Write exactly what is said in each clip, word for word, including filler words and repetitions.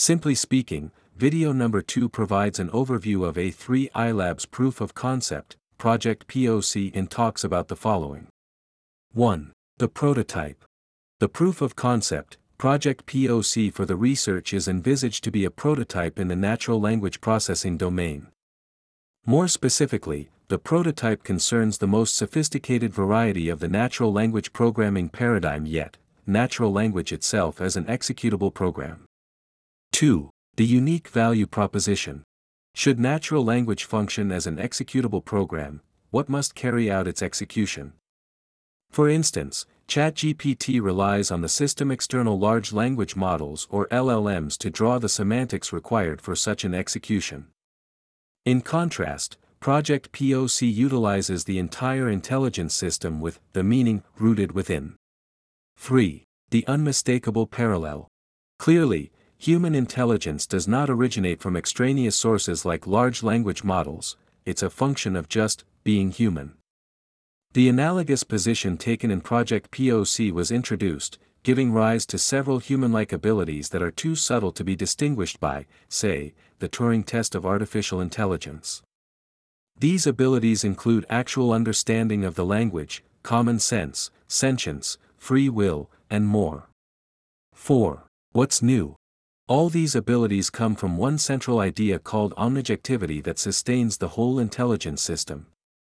Simply speaking, video number two provides an overview of A three I Lab's proof of concept, Project P O C, and talks about the following. one. The prototype. The proof of concept, Project P O C for the research is envisaged to be a prototype in the natural language processing domain. More specifically, the prototype concerns the most sophisticated variety of the natural language programming paradigm yet, natural language itself as an executable program. two. The unique value proposition. Should natural language function as an executable program, what must carry out its execution? For instance, ChatGPT relies on the system external large language models or L L Ms to draw the semantics required for such an execution. In contrast, Project P O C utilizes the entire intelligence system with the meaning rooted within. three. The unmistakable parallel. Clearly, human intelligence does not originate from extraneous sources like large language models, it's a function of just being human. The analogous position taken in Project P O C was introduced, giving rise to several human-like abilities that are too subtle to be distinguished by, say, the Turing test of artificial intelligence. These abilities include actual understanding of the language, common sense, sentience, free will, and more. four. What's new? All these abilities come from one central idea called omnijectivity that sustains the whole intelligence system.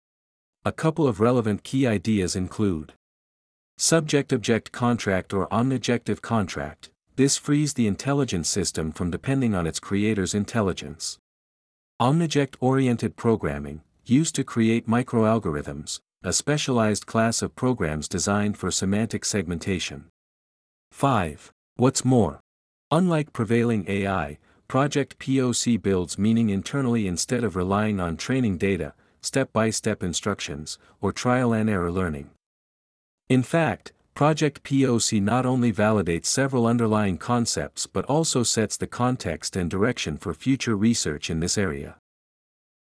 A couple of relevant key ideas include subject-object contract or omnijective contract. This frees the intelligence system from depending on its creator's intelligence. Omniject-oriented programming, used to create microalgorithms, a specialized class of programs designed for semantic segmentation. five. What's more? Unlike prevailing A I, Project P O C builds meaning internally instead of relying on training data, step-by-step instructions, or trial-and-error learning. In fact, Project P O C not only validates several underlying concepts but also sets the context and direction for future research in this area.